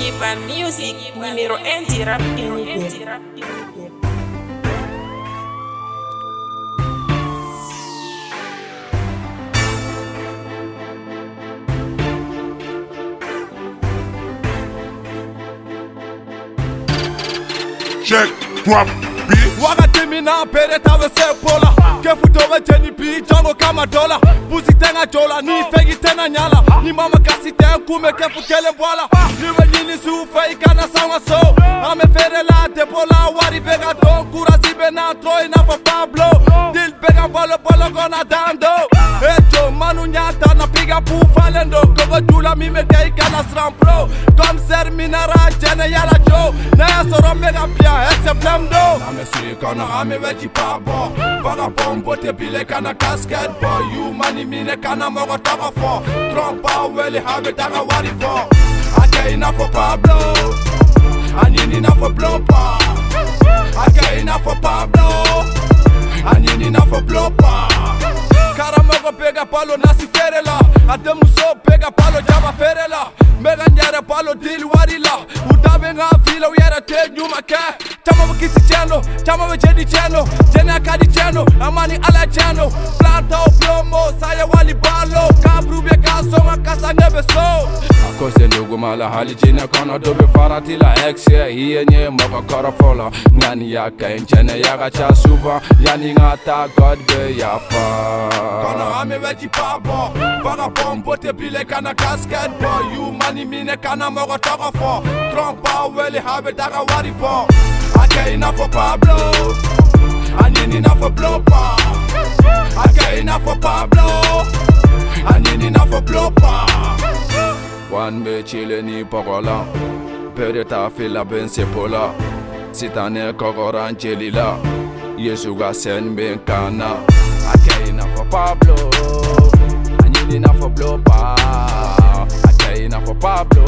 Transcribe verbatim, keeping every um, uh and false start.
Sigiba Music, numéro un du rap unitaire. Check, drop, beat. Wakati mina pere tawe sepola Kefu towe jeni pi jongo kama dola Busi tenga jola, ni fegi tena nyala Ni mama kasi ten kume kefu kele bola Niwe nyini sufe ikana sawa so Ame fere la depola wari bega don Kura zibe na troi na fa Pablo Dil bega bolo bolo gona dando Echo manu nyata na piga pu falendo Kogo dula mime kei kana sramplo Kom ser minara jene yala jo Na ya soro mega pia except do Ame sui kono ame veji pabo Vaga bombo te bile kana casket boy You money mine kana mogo taga fo Trompa weli habe taga wari fo Ake ina fo Pablo Anini na fo blopa Ake ina fo Pablo Anini na fo blopa Kara mogo pega palo nasi ferela Ade muso pega palo jama ferela Mega nyere palo dili warila Utabe nga fila uyere te nyuma ke Chama wakisi cheno, chama wajedi cheno Jene akadi cheno, amani ala cheno Planta o plomo, saya wali balo Kabru be kaso, makasa nebe so Akose lugu mala hali jine kono Dobe farati la exe, hiye nye moka kora fola Ngani yaka enchene yaga cha suba Yani ngata God be yafa Kono ame veji pabo Vaga bombo te bile kana casket boy You money mine kana mogo togo fo Trompa weli habe daga wari po Ake ina fo Pablo Anini ina fo blopa Ake ina fo Pablo Anini ina fo blopa Wan me chile ni pogola Pere ta fila ben sepola Sitane kogoran chelila Yesu ga sen ben kana Ake ina fo Pablo Anini ina fo blopa Ake ina fo Pablo